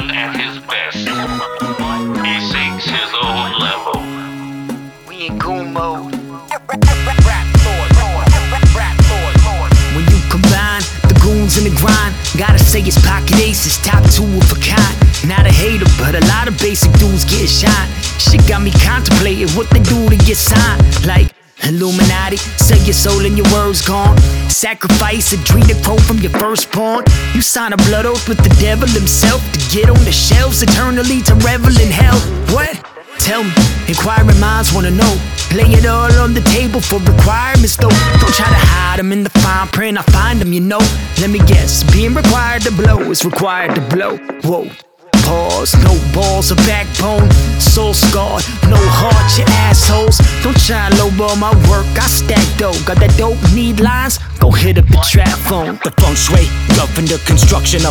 man at his best. He seeks his own level. We in goon mode. When you combine the goons and the grind, gotta say it's Pocket Aces, top 2 of a kind. Not a hater, but a lot of basic dudes get shine. Shit got me contemplating what they do to get signed. Like Illuminati, sell your soul and your words gone. Sacrifice a dream to quote from your firstborn. You sign a blood oath with the devil himself to get on the shelves eternally to revel in hell. What? Tell me, inquiring minds wanna know. Lay it all on the table for requirements though. Don't try to hide them in the fine print, I find them, you know. Let me guess, being required to blow is required to blow. Whoa. Pause, no balls or backbone, soul scarred, no heart, you assholes. Don't try and lowball my work, I stack dough. Got that dope, need lines? Go hit up the trap phone. The feng shui, governed the construction of